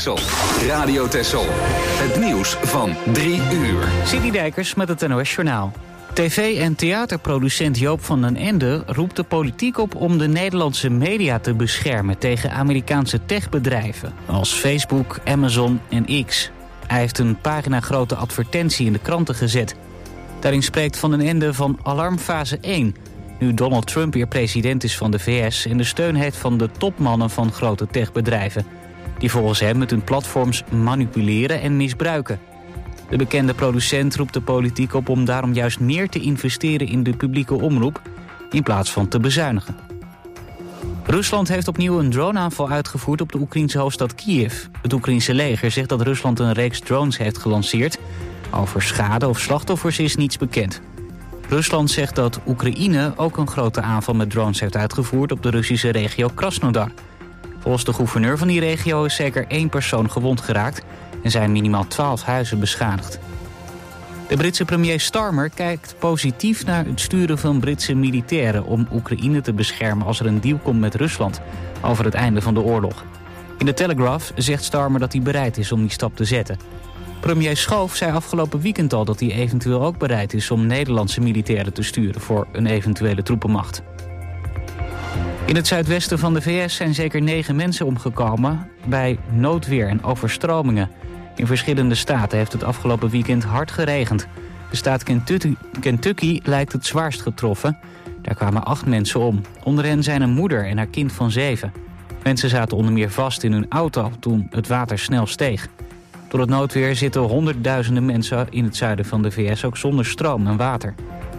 Texel. Radio Texel. Het nieuws van 3 uur. Sidney Dijkers met het NOS Journaal. TV- en theaterproducent Joop van den Ende roept de politiek op om de Nederlandse media te beschermen tegen Amerikaanse techbedrijven als Facebook, Amazon en X. Hij heeft een paginagrote advertentie in de kranten gezet. Daarin spreekt Van den Ende van alarmfase 1... nu Donald Trump weer president is van de VS en de steun heeft van de topmannen van grote techbedrijven, die volgens hem met hun platforms manipuleren en misbruiken. De bekende producent roept de politiek op om daarom juist meer te investeren in de publieke omroep in plaats van te bezuinigen. Rusland heeft opnieuw een droneaanval uitgevoerd op de Oekraïnse hoofdstad Kiev. Het Oekraïnse leger zegt dat Rusland een reeks drones heeft gelanceerd. Over schade of slachtoffers is niets bekend. Rusland zegt dat Oekraïne ook een grote aanval met drones heeft uitgevoerd op de Russische regio Krasnodar. Volgens de gouverneur van die regio is zeker 1 persoon gewond geraakt en zijn minimaal 12 huizen beschadigd. De Britse premier Starmer kijkt positief naar het sturen van Britse militairen om Oekraïne te beschermen als er een deal komt met Rusland over het einde van de oorlog. In de Telegraph zegt Starmer dat hij bereid is om die stap te zetten. Premier Schoof zei afgelopen weekend al dat hij eventueel ook bereid is om Nederlandse militairen te sturen voor een eventuele troepenmacht. In het zuidwesten van de VS zijn zeker 9 mensen omgekomen bij noodweer en overstromingen. In verschillende staten heeft het afgelopen weekend hard geregend. De staat Kentucky lijkt het zwaarst getroffen. Daar kwamen 8 mensen om. Onder hen zijn een moeder en haar kind van 7. Mensen zaten onder meer vast in hun auto toen het water snel steeg. Door het noodweer zitten honderdduizenden mensen in het zuiden van de VS ook zonder stroom en water.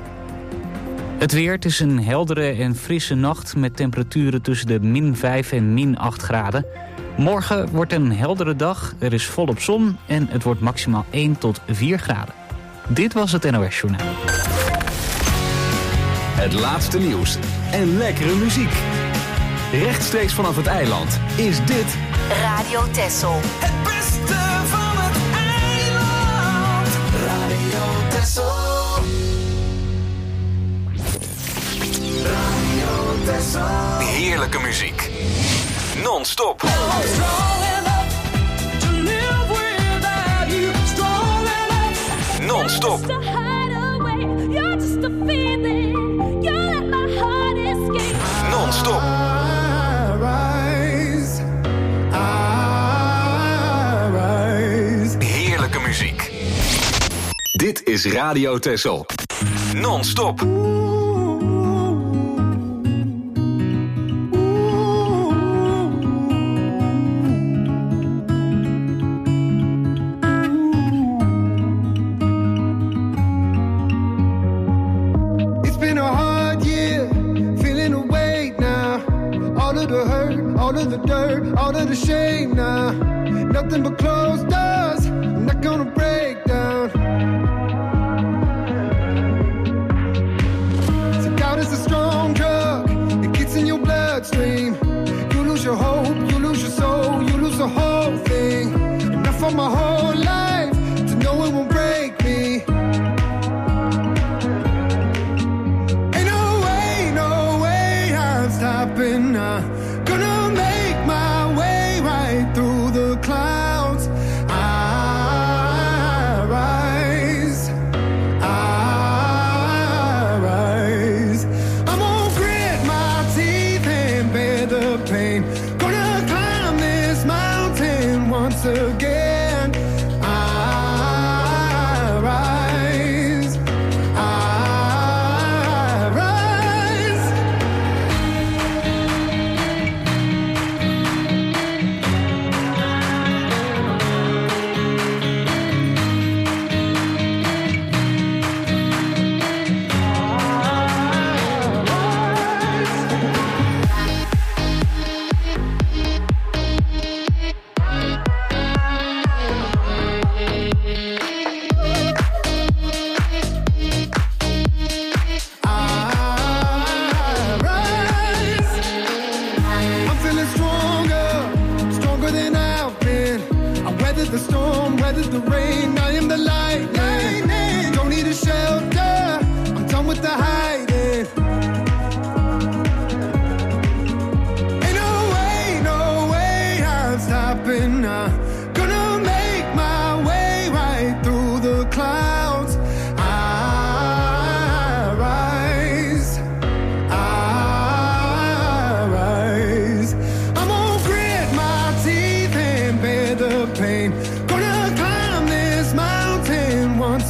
Het weer, het is een heldere en frisse nacht met temperaturen tussen de -5 en -8 graden. Morgen wordt een heldere dag, er is volop zon en het wordt maximaal 1 tot 4 graden. Dit was het NOS Journaal. Het laatste nieuws en lekkere muziek. Rechtstreeks vanaf het eiland is dit Radio Texel. Het beste van het eiland. Radio Texel. Radio Texel. heerlijke muziek. Non-stop. Non-stop. Non-stop. Heerlijke muziek. Dit is Radio Texel. Non-stop. All of the shame now, nothing but closed doors. I'm not gonna break down. So doubt is a strong drug, it gets in your bloodstream. You lose your hope, you lose your soul, you lose the whole thing. Enough for my whole life to know it won't break me. Ain't no way I'm stopping now. Gonna make my way right through the clouds. I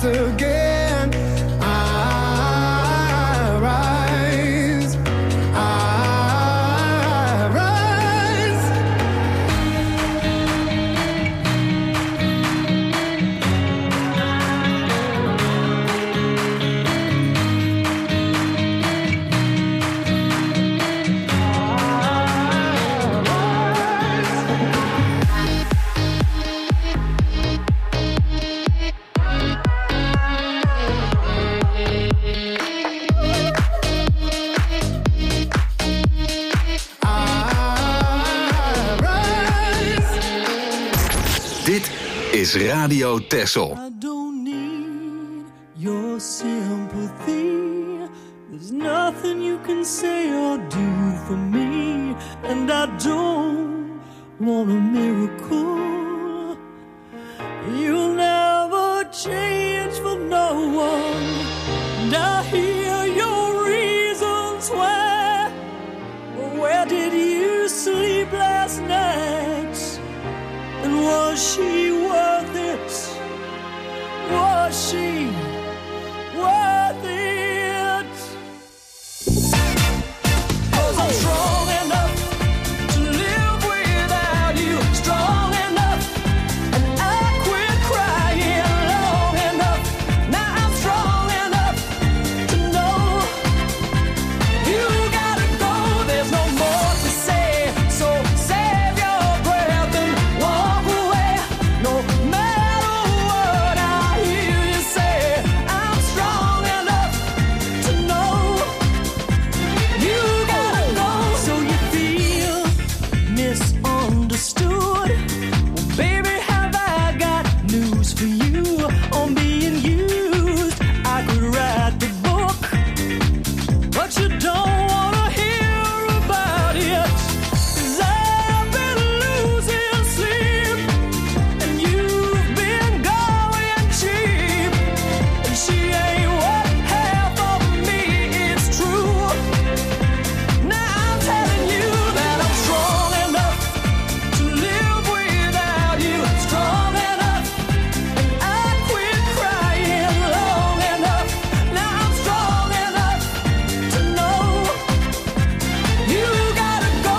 again. I rise. I rise. Dit is Radio Texel. I don't need your sympathy. There's nothing you can say or do for me. And I don't want a miracle. You'll never change for no one. And I hear your reasons why. Where did you sleep last night? And was she worth it? Was she worth it? 'Cause I'm strong enough to live without you. Strong enough, and I quit crying long enough. Now I'm strong enough to know you gotta go. There's no more to say, so save your breath and walk away. No matter what I hear you say, I'm strong enough to know you gotta go. So you feel misunderstood? Well, baby, have I got news for you on being used? I could write the book, but you don't wanna hear about it. 'Cause I've been losing sleep, and you've been going cheap. And she ain't what half of me is true. Now I'm telling you that I'm strong enough to live without you. Strong enough, and I quit crying long enough. Now I'm strong enough to know you gotta go.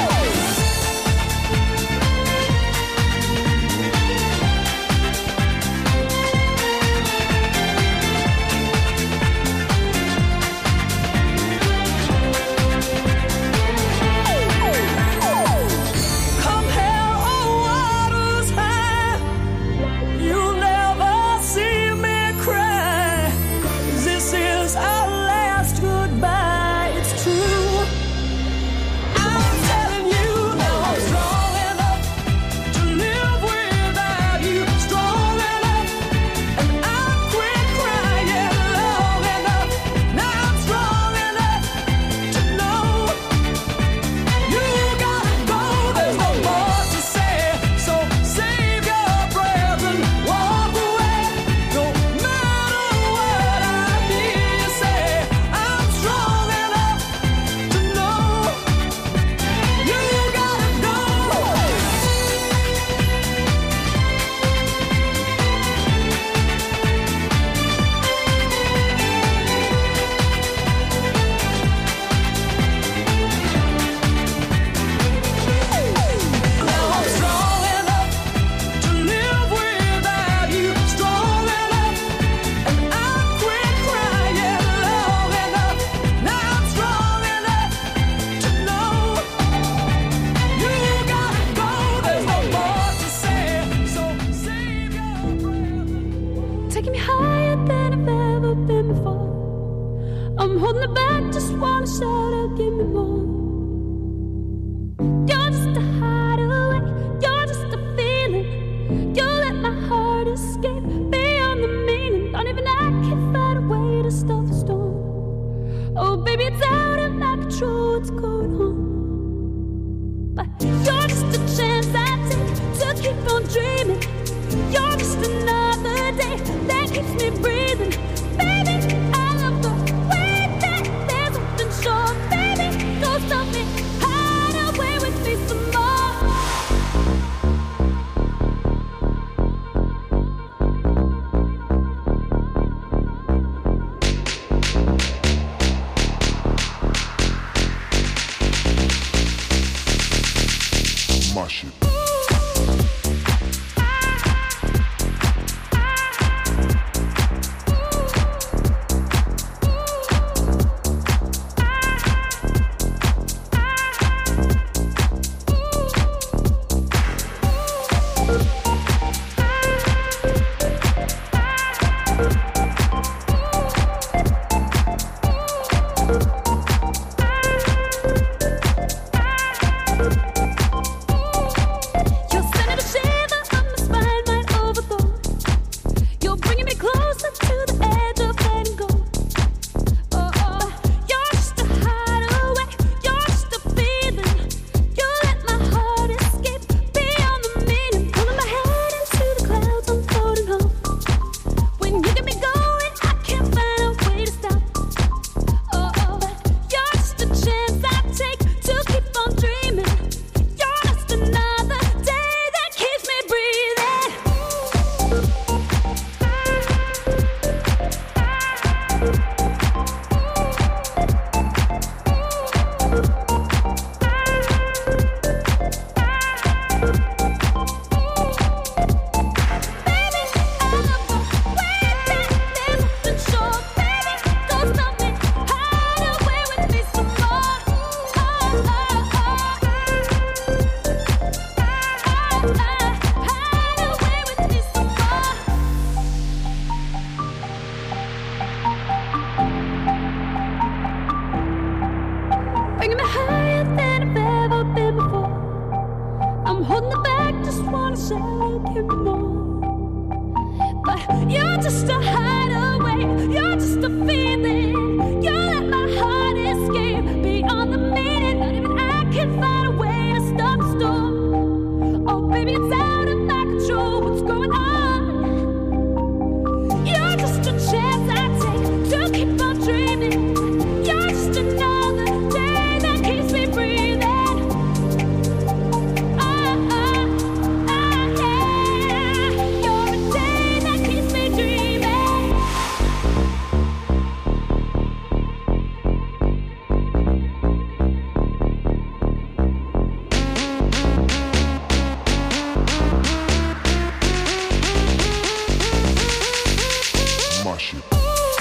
Come hell or waters high, you'll never see me cry. 'Cause this is our last goodbye, it's true. I'm telling you now I'm strong enough to live without you. Strong enough, and I quit crying long enough. Now I'm strong enough to know you gotta go. There's no more to say, so save your breath and walk away. No matter what I hear you say, I'm strong enough to know you gotta go. Now I'm strong enough to live without you. Strong enough, and I quit crying long enough. Now I'm strong enough to know you gotta go. There's no more to say, so save your breath. Taking me higher than I've ever been before. I'm holding it back, just wanna shout out, give me more. You're just a hideaway, you're just a feeling. You let my heart escape beyond the meaning. Don't even I can find a way to stop the storm. Oh baby, it's out of my control, what's going on? But you're just a chance I take to keep on dreaming. You're just another day that keeps me breathing. Baby, I love the way that there's something short. Baby, go You're just a hideaway. You're just a feeling. You let my heart escape beyond the meaning. Not even I can find a way to stop the storm. Oh, baby, it's out of my control. What's going on? You're just a chance I take to keep on dreaming. You're just another day that keeps me breathing. Yeah. You're a day that keeps me dreaming. Mash it.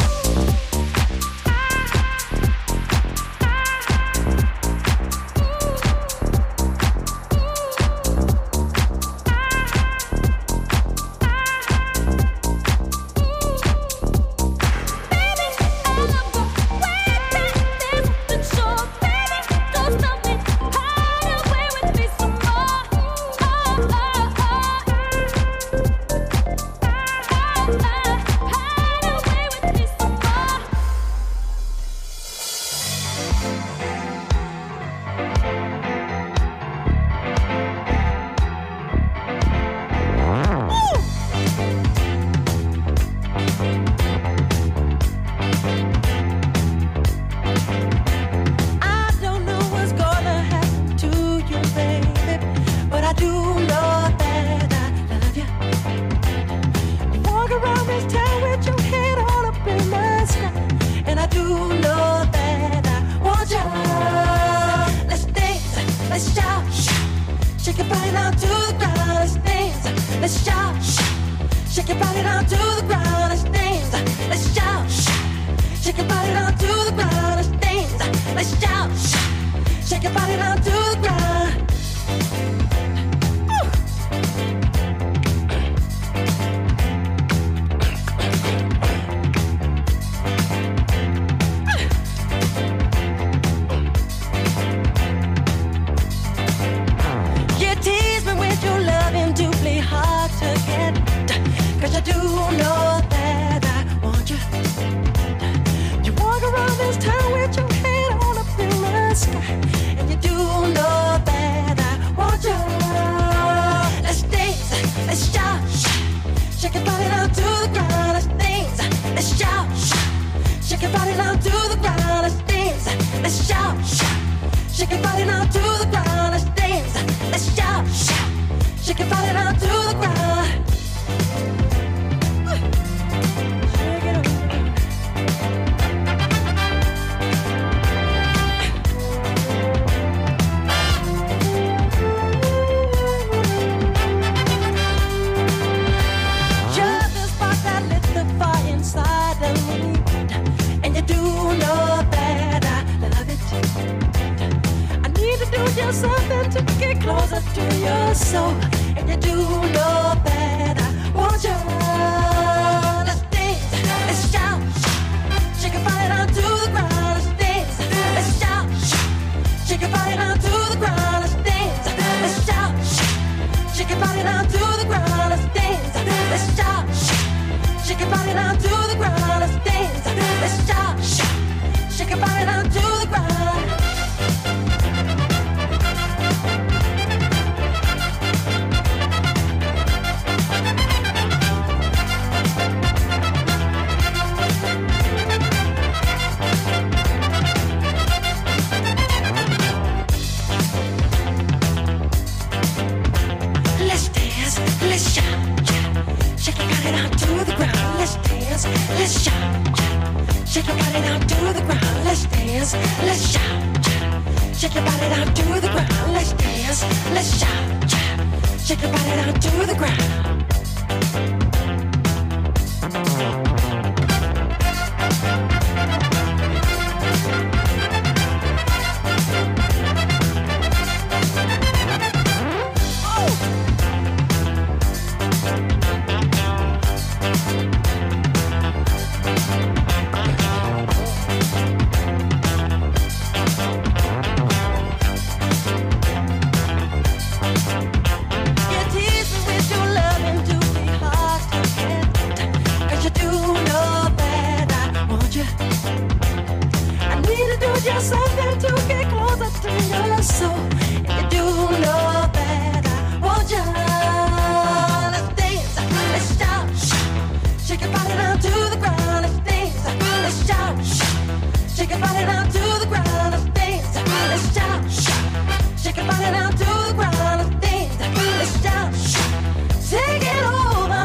I don't know what's gonna happen to you, baby, but I do know that I love you. You walk around this town with your head all up in the sky, and I do know that I want you. Let's dance, let's shout, shake your body down to the ground. Let's dance, let's shout, shake your body down to the ground. Let's dance, let's shout, shake your body down to the ground. Let's dance, let's shout, shake your body down to the ground. You tease me with your loving, doubly hard to get, 'cause I do know that I want you. You walk around this town with your head all up in the sky, and you do know that I want you. Let's dance, let's shout, shake your body down to the ground. Let's dance, let's shout, shake your body down to the ground. Let's dance, let's shout, shake your body down to the ground. Let's dance, let's shout, shake your body down to the ground. Shake it up. You're the spark that lit the fire inside of me, and you do know that I love it. I need to do just something to get closer to your soul, and you do know that I want you. Let's dance, let's shout, shake your body down to the ground. Let's dance, let's shout, shake your body down to the ground. Let's dance, let's shout, shake your body down to the ground. Let's dance, let's shout, shake your body down to the ground. Let's dance, let's shout, shake your body down to the ground. Let's dance, let's shout, shake your body down to the ground. Let's dance, let's shout, shake your body down to the ground. Let's dance, let's shout, shake your body down to the ground. Let's dance, let's shout, shake your body down to the ground. You tease me with your love so, and you do know that I want you. Let's dance, let's shout, shake your body down to the ground. Let's dance, let's shout, shake your body down to the ground. Let's dance, let's shout, shake your body down to the ground. Let's dance, let's shout, take it over.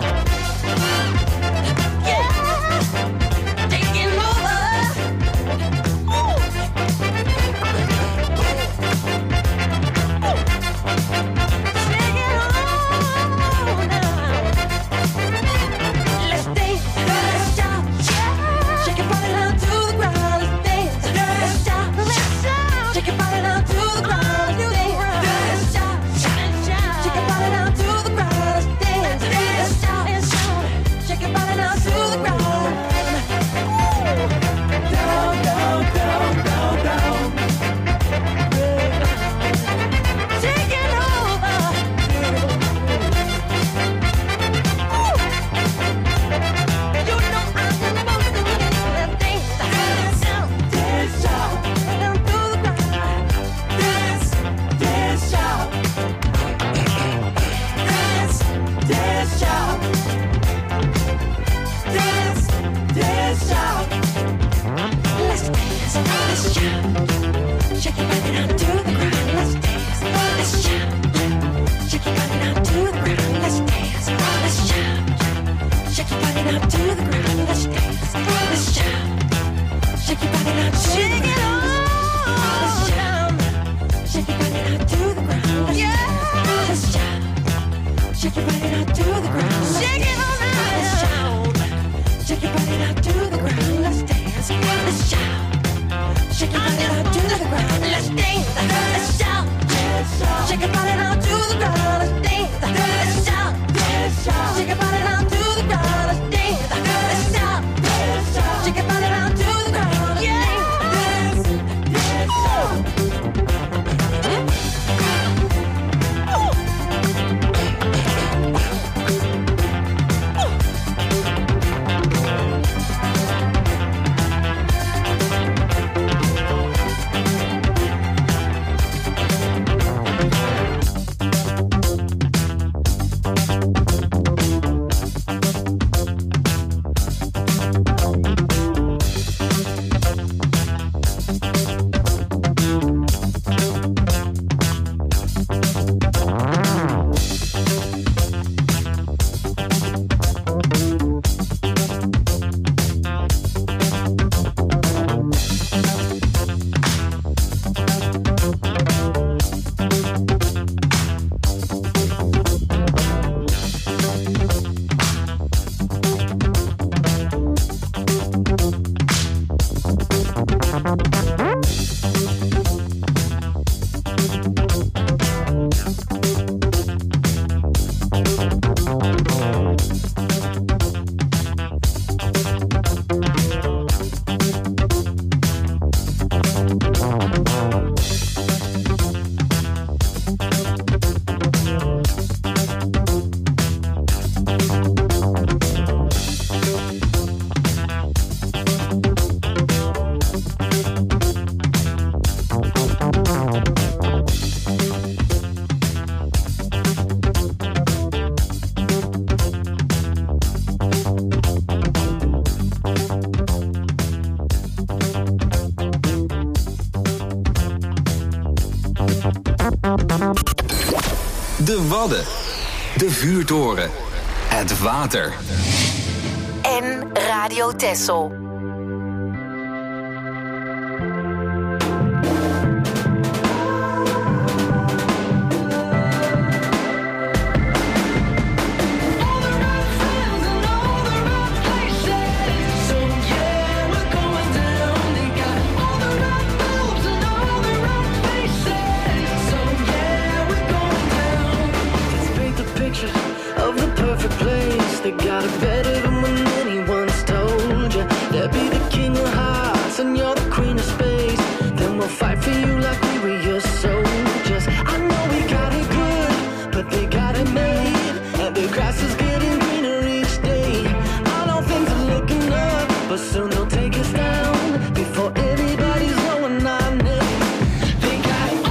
Yeah, take it over. Ooh. Take it on now. Let's dance, let's shout, shake your body down to the ground. Let's dance, let's shout, shake your body down to the ground. Let's dance, let's shout, shake your body down to the ground. Let's dance, let's shout, shake your body down to the ground. Down, down, down, down, down. Take it over. You know I'm supposed to dance, dance, dance, shout, down to the ground. Dance, dance, shout. Dance, dance, shout. Dance, dance, shout. Let's dance, let's shout. Shake your body down to the ground. Let's dance, let's shout. Shake your body down to the ground. Let's dance, let's shout. Shake your body down to the ground. Let's dance, let's shout. Shake your body down to the ground. Let's shout. Shake your body down to the ground. Let's shout. Shake your body down to the ground. Shake it on now. Let's shout. Shake your body down to the ground. Let's dance. Let's shout. Shake your body down to the ground. Let's dance. Let's shout. Shake your body down to the ground. Let's dance. Let's shout. Shake your body down to the ground. Let's dance. Let's shout. Shake your body down to the ground. Yeah. Dance. Dance. De Wadden. De Vuurtoren. Het water. En Radio Texel. They got it better than when anyone's told you. They'll be the king of hearts and you're the queen of space. Then we'll fight for you like we were your soldiers. I know we got it good, but they got it made. And the grass is getting greener each day. I know things are looking up, but soon they'll take us down. Before anybody's knowing our name. They got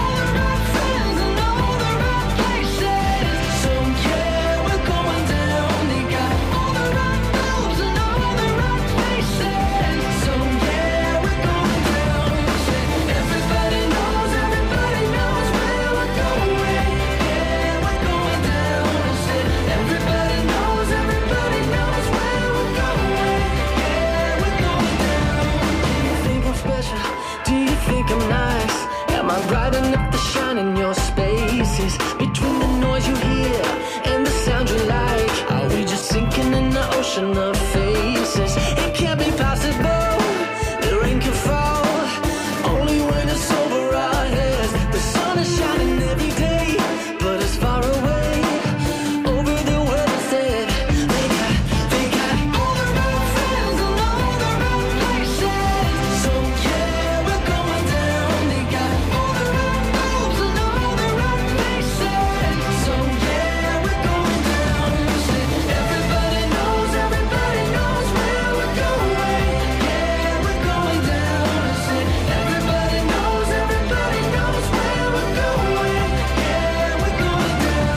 reflection of faces. It can't be possible, the rain can fall only when it's over our heads. The sun is shining every day, but it's far away over the world instead. They got all the wrong friends and all the wrong places. So yeah, we're going down. They got all the wrong moves and all the wrong places. So yeah, we're going down. Everybody knows where we're going. Yeah, we're going down. Everybody knows where we're going. Yeah, we're going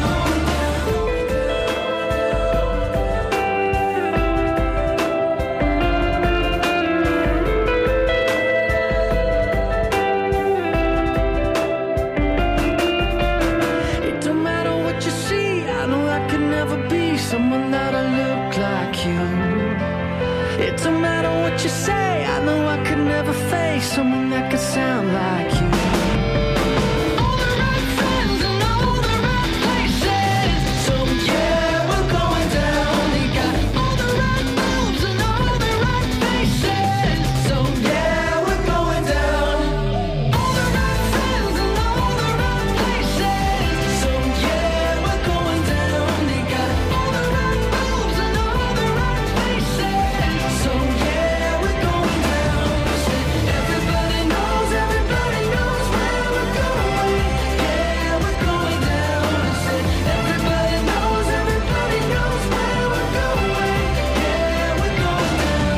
It don't matter what you see, I know I could never be someone that I look like you. It don't matter what you say, I know I could never face someone that could sound like you. All the right friends and all the right places. So yeah, we're going down. They got all the right moves and all the right faces. So yeah, we're going down. All the right friends and all the right places. So yeah, we're going down. They got all the right moves and all the right faces. So yeah, we're going down. Everybody knows where we're going. Yeah, we're going down. Everybody knows where we're going. Yeah, we're going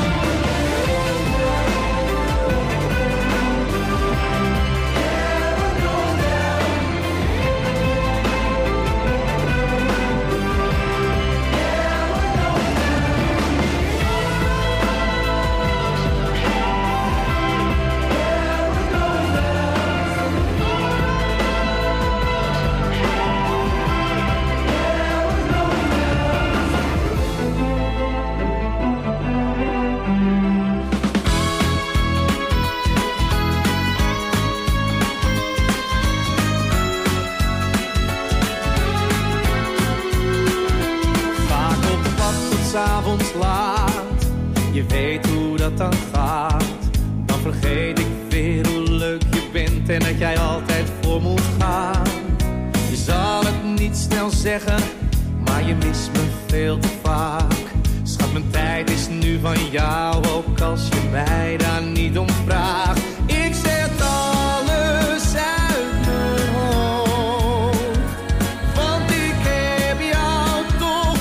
Vaak op pad tot 's avonds laat. Je weet hoe dat dan gaat. Dan vergeet ik weer hoe leuk je bent en dat jij altijd voor moet gaan. Je zal het niet snel zeggen, maar je mist me veel te vaak. Schat, mijn tijd is nu van jou, ook als je mij daar niet om vraagt. Ik zet alles uit mijn hoofd, want ik heb jou toch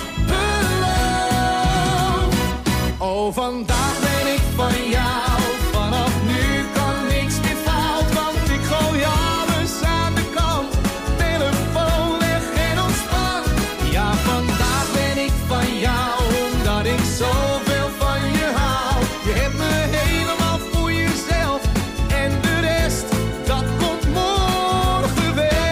beloofd. Oh, vandaag ben ik van jou, vanaf nu kan niks meer fout, want ik gooi alles aan de kant. Telefoon leg en ontspan. Ja, vandaag ben ik van jou, omdat ik zoveel van je hou. Je hebt me helemaal voor jezelf en de rest, dat komt morgen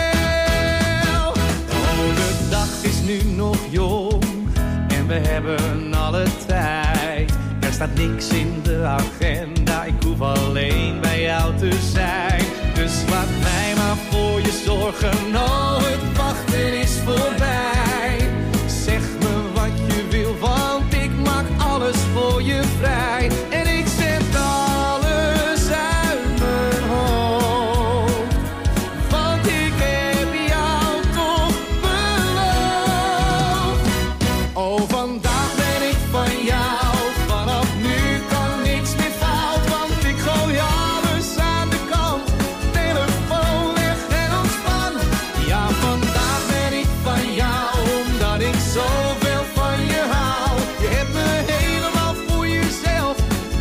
wel. Oh, de dag is nu nog jong en we hebben alle tijd. Er staat niks in de agenda, ik hoef alleen bij jou te zijn. Dus laat mij maar voor je zorgen, oh, het wachten is voorbij. Zeg me wat je wil, want ik maak alles voor je vrij. En ik zet alles uit mijn hoofd, want ik heb jou toch beloofd. Oh, vandaag ben ik van jou, vanaf nu kan niks meer fout, want ik gooi alles aan de kant. Telefoon leg en ontspan. Ja, vandaag ben ik van jou, omdat ik zoveel van je hou. Je hebt me helemaal voor jezelf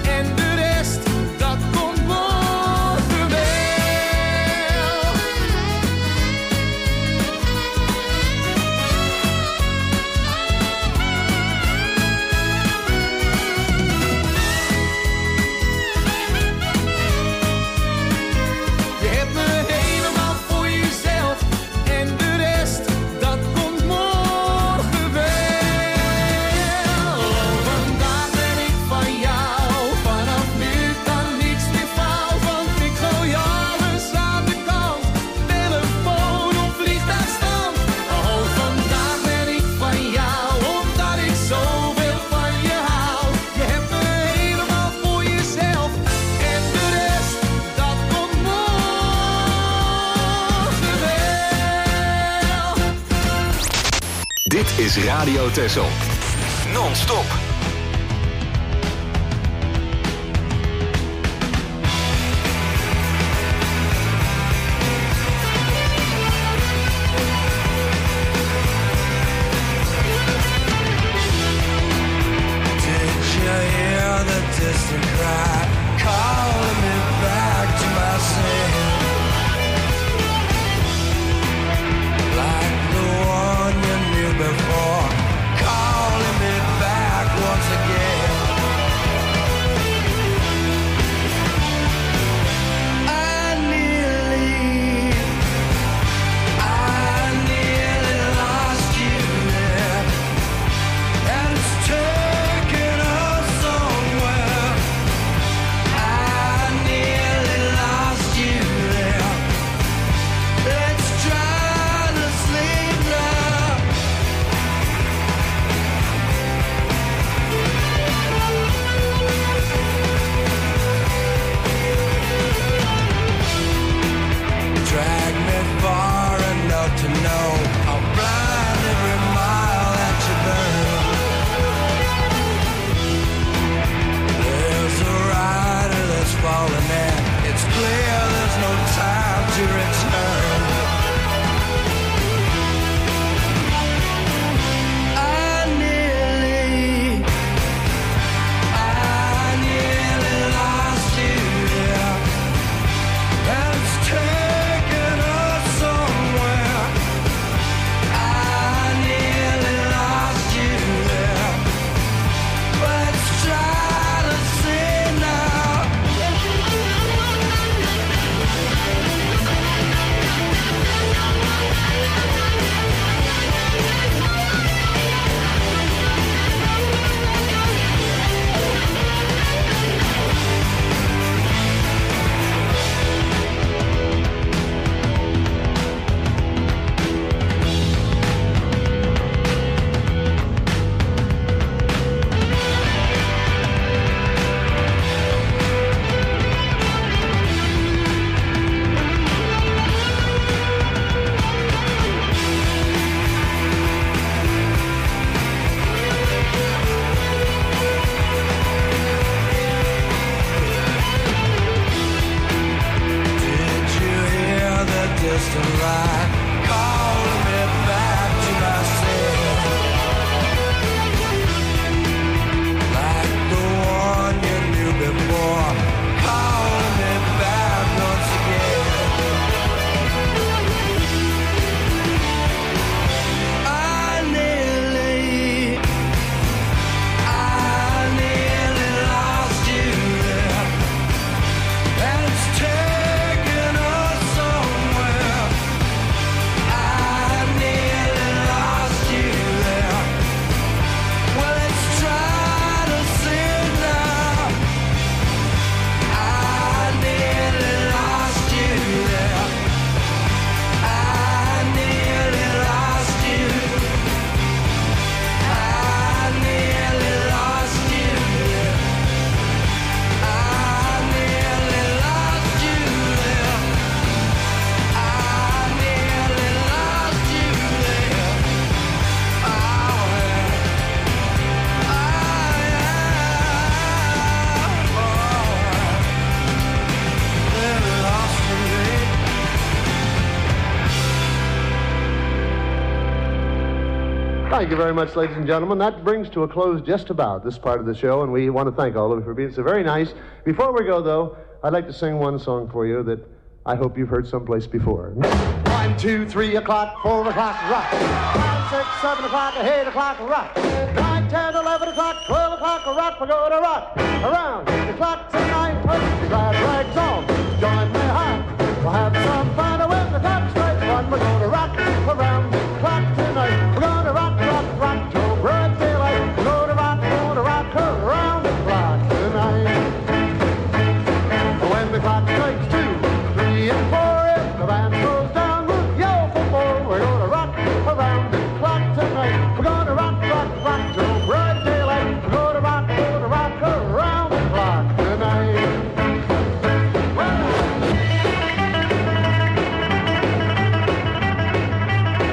is Radio Texel. Non-stop. Distant cry calling me back to myself, like the one you knew before, calling me back once again. I nearly lost you there, and it's taken us somewhere. I nearly lost you there. Let's try to sleep now. Drag me far enough to know I'll blind every mile that you burn. There's a rider that's falling in. It's clear there's no time to return. I nearly lost you there, and it's taken us somewhere. I nearly lost you there. Let's try to see now. Did you hear the distant line calling me back to myself, like the one you knew before, calling me back once again. I nearly lost you there, and it's taken us somewhere. I nearly lost you there. Well, let's try to see now. I nearly lost you there. I nearly lost you. I nearly lost you there. I nearly lost you there. I nearly lost you there. Nearly lost you there. Thank you very much, ladies and gentlemen. That brings to a close just about this part of the show, and we want to thank all of you for being so very nice. Before we go, though, I'd like to sing one song for you that I hope you've heard someplace before. 1, 2, 3 o'clock, 4 o'clock, rock. 5, 6, 7 o'clock, 8 o'clock, rock. 9, 10, 11 o'clock, 12 o'clock, rock. We're going to rock around the clock tonight. Put your glad rags on, join me high. We'll have some fun when the clock strikes 1. We're going to rock around the clock tonight. We're going to rock, rock, rock till broad daylight. We're going to rock around the clock tonight. When the clock strikes 2, 3, and 4, if the band goes down, we'll yell for more. We're going to rock around the clock tonight. We're going to rock, rock, rock till broad daylight. We're going to rock around the clock tonight. Well,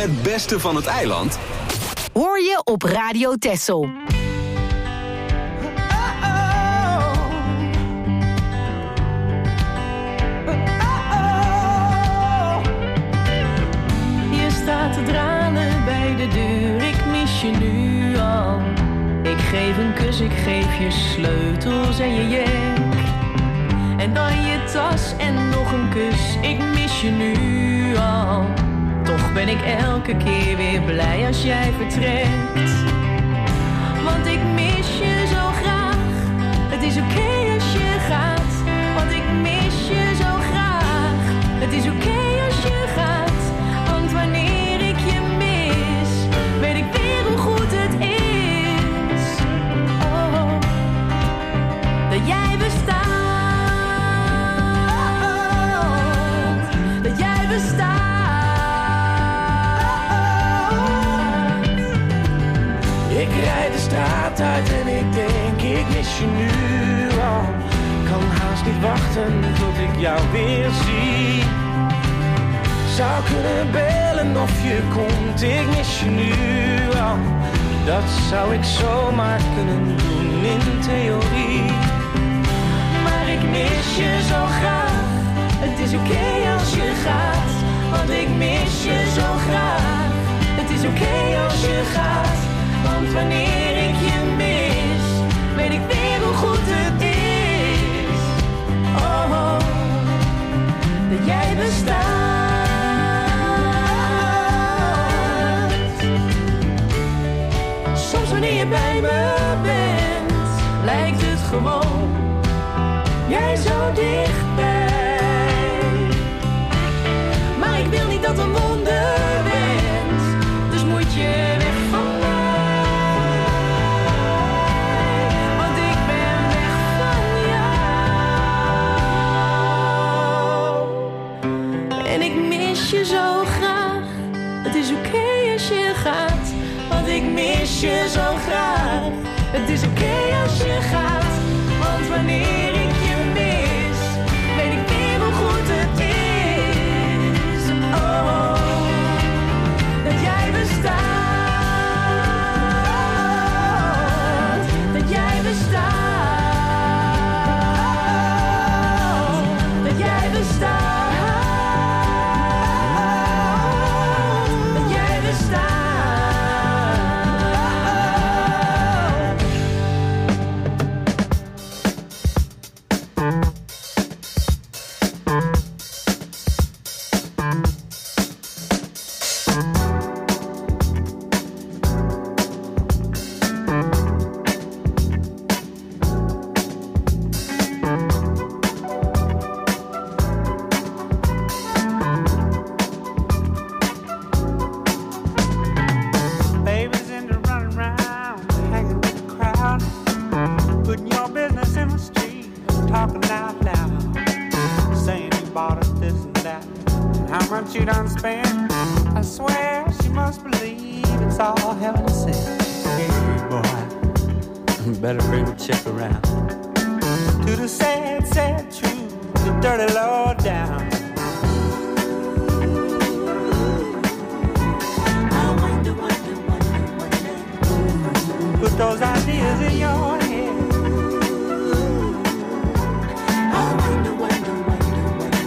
Het beste van het eiland hoor je op Radio Texel. Je staat te dralen bij de deur, ik mis je nu al. Ik geef een kus, ik geef je sleutels en je jek. En dan je tas en nog een kus, ik mis je nu al. Toch ben ik elke keer weer blij als jij vertrekt. Want ik mis je zo graag, het is oké als je gaat. Want ik mis je zo graag, het is oké als je gaat. Want wanneer ik je mis, weet ik weer hoe goed het is. Oh, dat jij bestaat. Dat jij bestaat. Ik rijd de straat uit en ik denk, ik mis je nu al. Kan haast niet wachten tot ik jou weer zie. Zou kunnen bellen of je komt, ik mis je nu al. Dat zou ik zomaar kunnen doen in theorie. Maar ik mis je zo graag, het is oké als je gaat. Want ik mis je zo graag, het is oké als je gaat. Want wanneer ik je mis, weet ik weer hoe goed het is. Oh, dat jij bestaat. Soms wanneer je bij me bent, lijkt het gewoon jij zo dichtbij. Maar ik wil niet dat een wonder bent, dus moet je weg van mij. Want ik ben weg van jou. En ik mis je zo graag, het is oké als je gaat. Want ik mis je zo graag, het is oké als je gaat. Want wanneer ik je mis, weet ik weer hoe goed het is. Oh, dat jij bestaat. Dat jij bestaat. Dat jij bestaat. Dat jij bestaat. Babies into running around, hanging with the crowd, putting your business in the street, talking out loud, saying you bought us this and that, and how much you done spent. I swear she must believe it's all heaven sent. Hey boy, better bring the chick around to the sad, sad truth, the dirty low down. Put those ideas in your head. I wonder, wonder, wonder, wonder.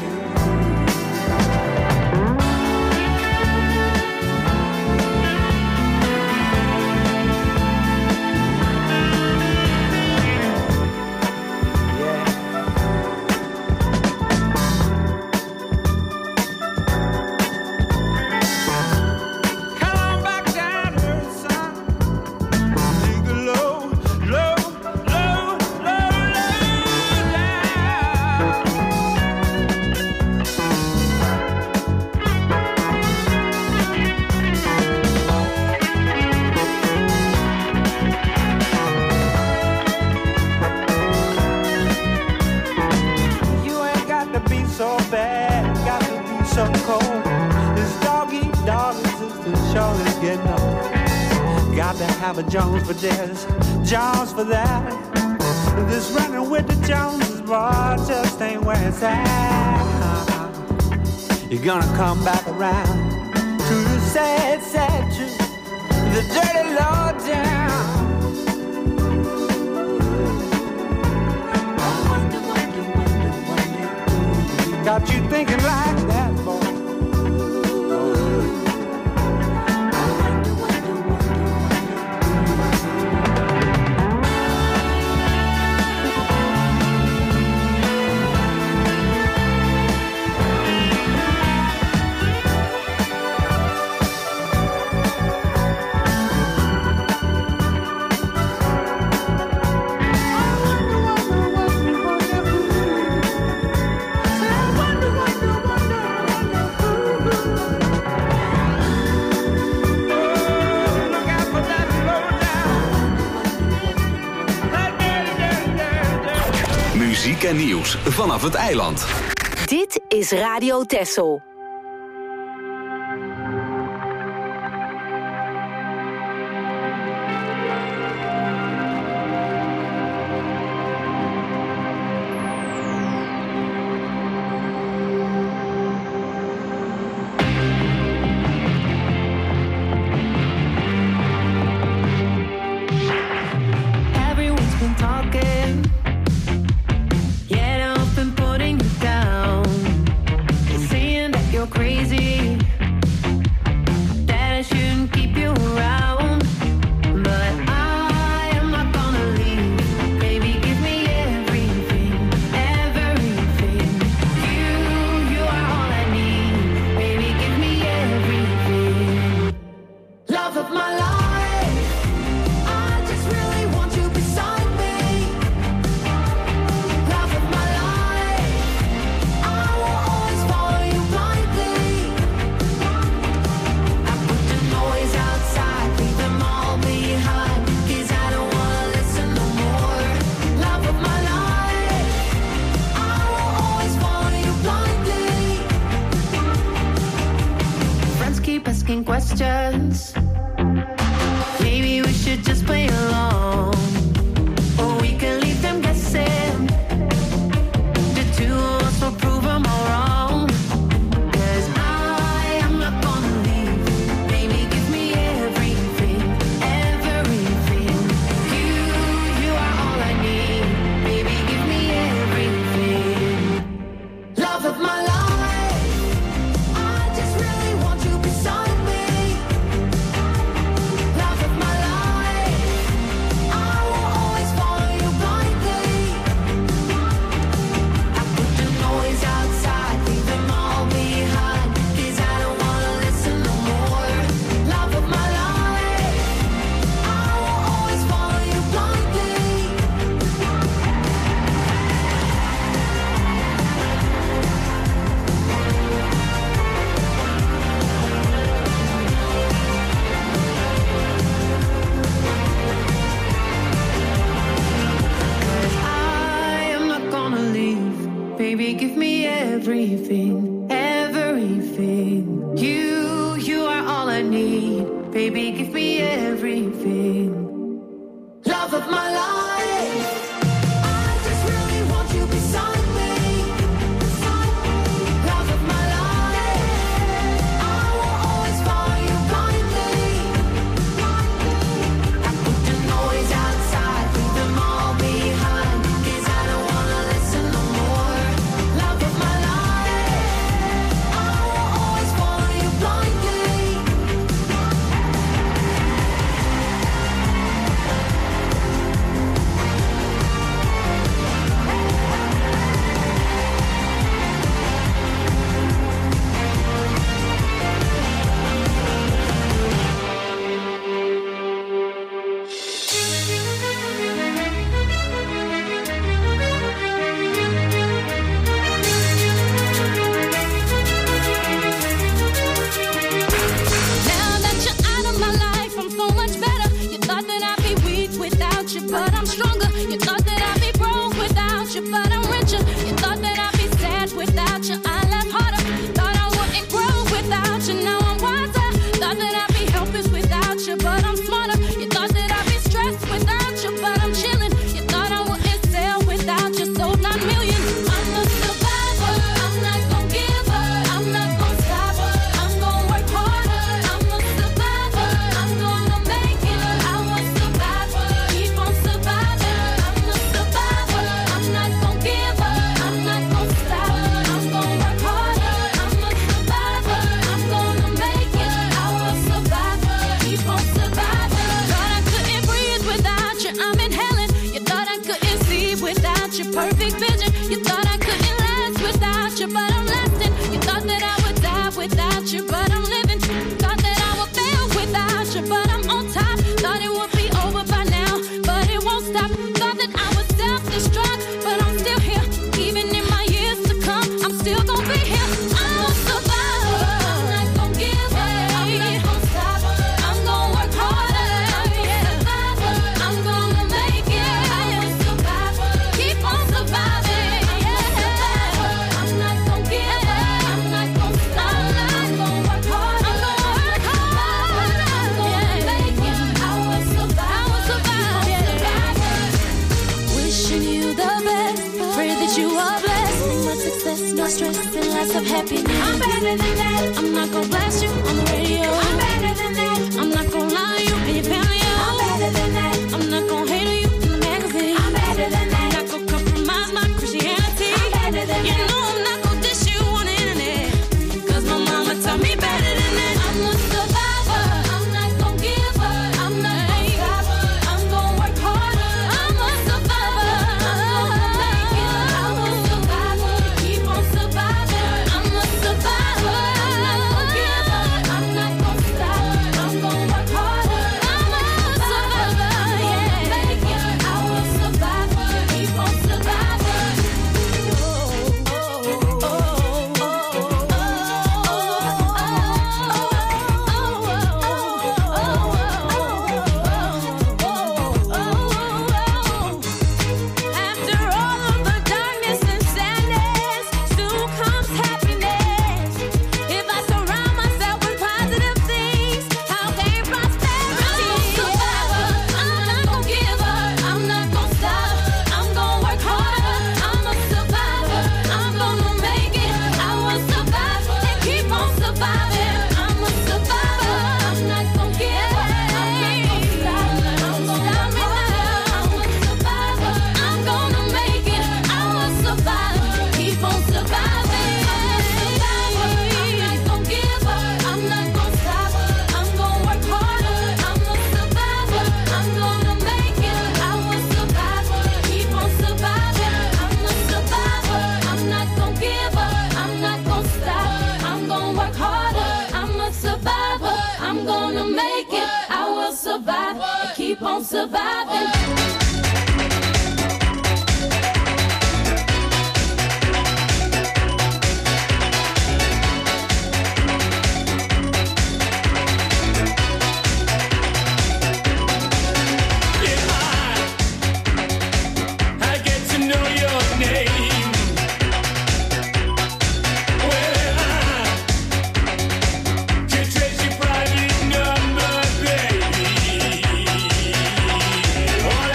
Come on back down to earth, son. Take a low, low, low, low, low down. You ain't got to be so bad, got to be so cold. This dog eat dog existence sure is getting old. Got to have a Jones for this, Jones for that. This running with the Joneses, boy, just ain't where it's at. You're gonna come back around. to the sad, sad truth, the dirty low down. Got you thinking like that, boy. Muziek en nieuws vanaf het eiland. Dit is Radio Texel. Questions. Maybe we should just play along, or we can leave them guessing. The two of us will prove them all wrong. 'Cause I am not gonna leave. Baby, give me everything, everything. You are all I need. Baby, give me everything. Love of my life. Baby, give me everything, everything. You are all I need. Baby, give me everything. Love of my life. I just really want you beside me. Love of my life. I will always follow you blindly. I put the noise outside, leave them all behind. 'Cause I don't wanna listen no more. Love of my life. I will always follow you blindly. you, but I'm lasting. You thought that I would die without you, but I'm living. Thought that I would fail without you, but I'm on top. Thought it would be over by now, but it won't stop. Thought that I would self-destruct, but I'm still here. Even in my years to come, I'm still gonna be here. I'm a survivor. I'm not gonna give up. I'm not gonna stop. I'm gonna work harder. I'm a survivor. I'm gonna make it. I'm a survivor. Keep on surviving. I'm not gonna give up. I'm not gonna stop. I'm gonna work harder. I'm gonna work hard. I'm gonna make it. I will survive. I will survive. Wishing you the best. Pray that you are blessed. Much success, no stress, and lots of happiness. I'm better than that. I'm not gonna blast you on the radio. I'm better than that. I'm not gonna lie to you and your family. I'm better than that. I'm not gonna hate on you in the magazine. I'm better than that. I'm not gonna compromise my Christianity. I'm better than that. You know I'm not gonna dish you on the internet. Cause my mama taught me better than that. I'm a survivor. I'm not gonna give up. I'm not gonna stop. I'm gonna work harder. I'm a survivor. I'm gonna make it. I'm a survivor. Keep on surviving. I'm a survivor. I'm not gonna give up. I'm not gonna stop. I'm gonna work harder. I'm a survivor. Yeah, make it. I will survive. Keep on surviving. After all of the darkness and sadness, soon comes happiness. If I surround myself with positive things, I'll gain prosperity. I'm a survivor. I'm not gonna give up. I'm not gonna stop. I'm gonna work harder. I'm a survivor. I'm gonna make it. I will survive and keep on surviving. I'm a survivor. I'm not gonna give up. I'm not gonna stop. I'm gonna work harder. I'm a survivor. I'm gonna make it. I will survive. Keep on surviving. I'm a survivor. I'm not gonna give up. I'm not gonna stop. I'm gonna work harder. I'm a survivor. I'm gonna make it. I will survive. Keep on surviving. I'm a survivor. I'm not gonna give up. I'm not gonna stop. I'm gonna work harder. I'm a survivor. I'm gonna make it. I will survive. Keep on surviving. I get to know your name. Well, I can trace your private number, baby. Oh,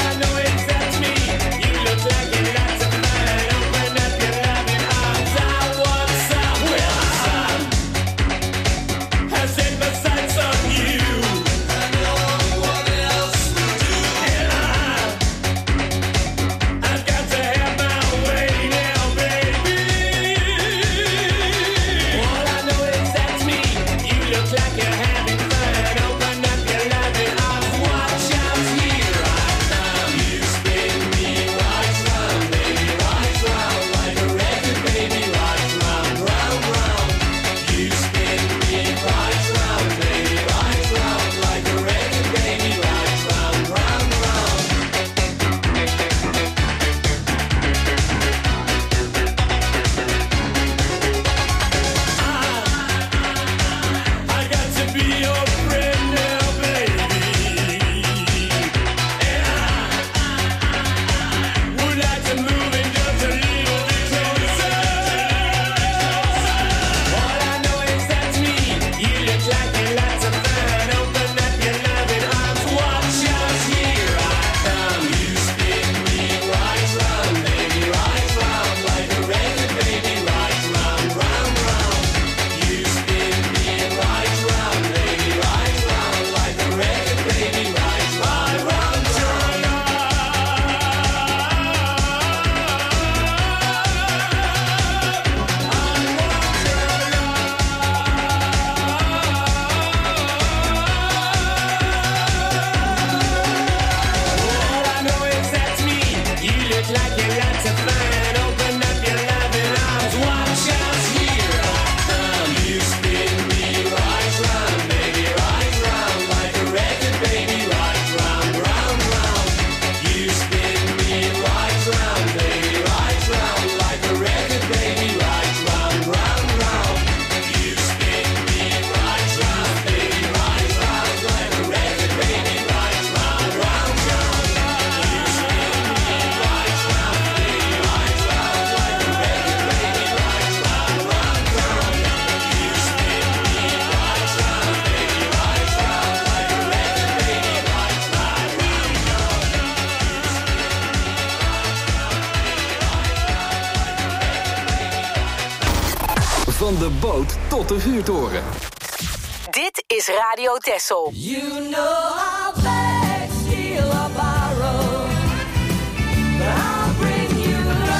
Van de boot tot de vuurtoren. Dit is Radio Texel. You know I'll beg, steal or borrow, but I'll bring you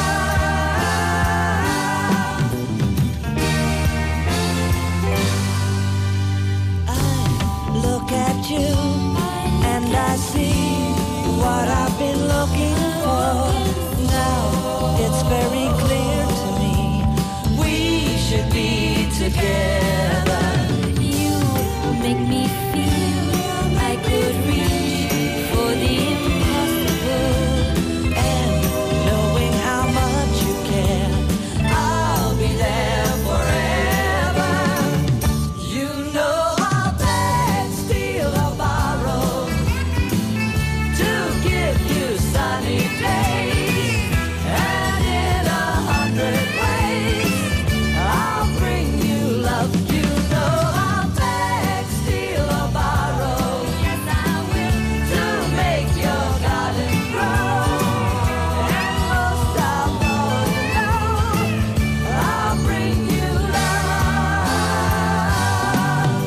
love. I look at you and I see what I've been looking for. Now it's very clear to me we should be together. Make me feel I could reach for the impossible. And knowing how much you care, I'll be there forever. You know I'll beg, steal or borrow to give you sunny days. And in 100 ways, I'll bring you love. You know I'll beg, steal or borrow, yes I will, to make your garden grow. And most of all, you know, I'll bring you love,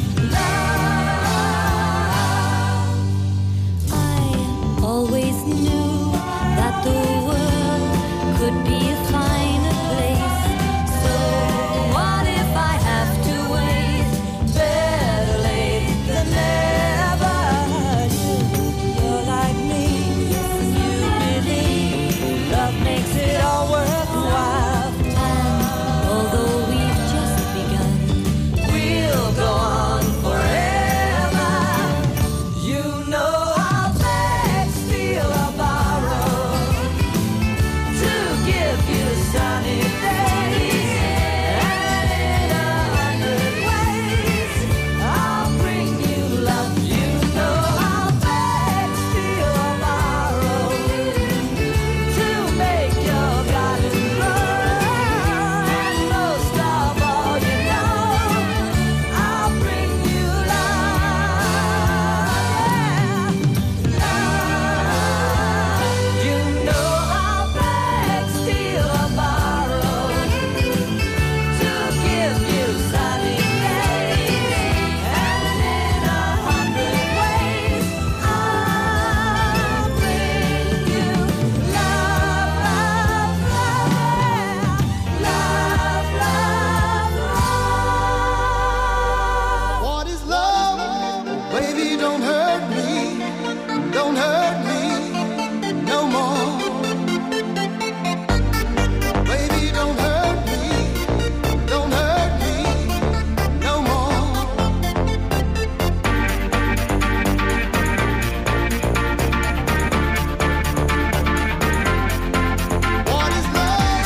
love. I always knew that the world could be a finer place. So What if I have to wait? Better late than never. You're like me, you believe love makes it all worthwhile. and although we've just begun, We'll go on forever. You know I'll beg, steal or borrow to give you sunny days. And in 100 ways, I'll bring you love. You know I'll beg, steal or borrow to make your garden grow. And most of all, you know, I'll bring you love, love. You know I'll beg, steal or borrow to give you sunny days. And in 100 ways, I'll bring you love, love, love, love. What is love? Baby, don't hurt me. Don't hurt me no more. Baby, don't hurt me. Don't hurt me no more. What is love?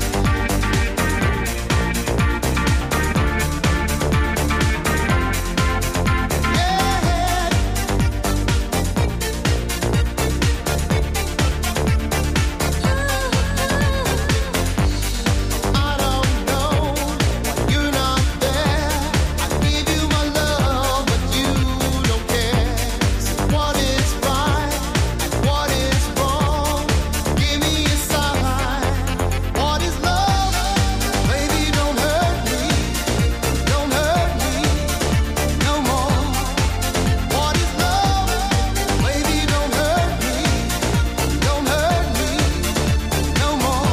I don't know, you're not there. I give you my love, but you don't care. So what is right and what is wrong? Give me a sign. What is love? Baby, don't hurt me. Don't hurt me no more. What is love? Baby, don't hurt me. Don't hurt me no more.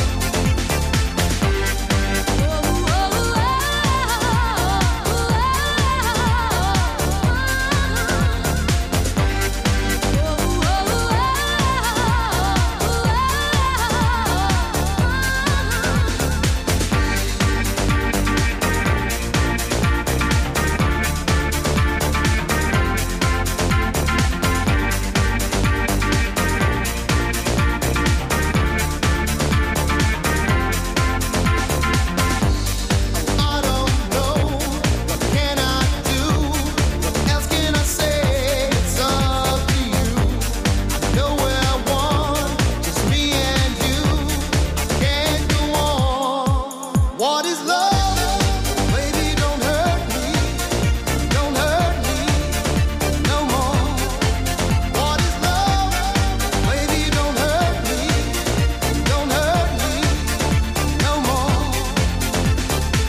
I don't know, what can I do? What else can I say? It's up to you. I know where I want, just me and you. I can't go on. What is love? Baby, don't hurt me. Don't hurt me no more. What is love? Baby, don't hurt me. Don't hurt me no more.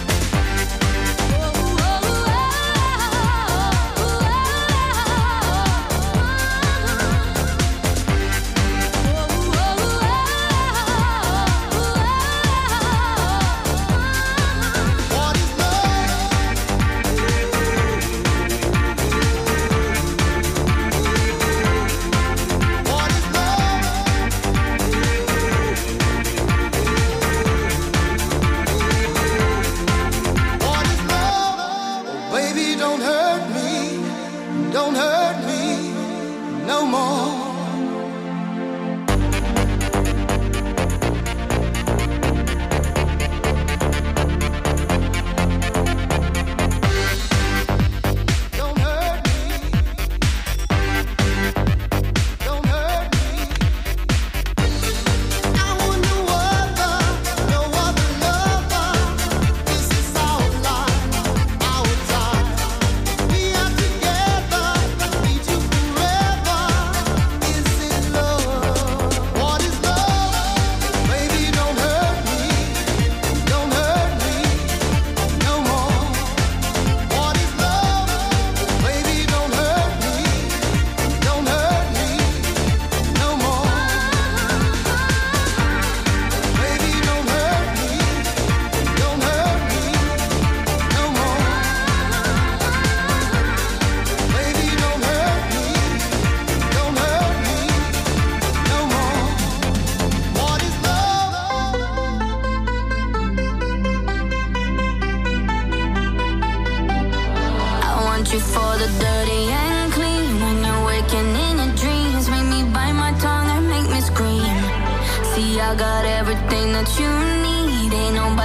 the dirty and clean. When you're waking in your dreams, make me bite my tongue and make me scream. See, I got everything that you need. Ain't nobody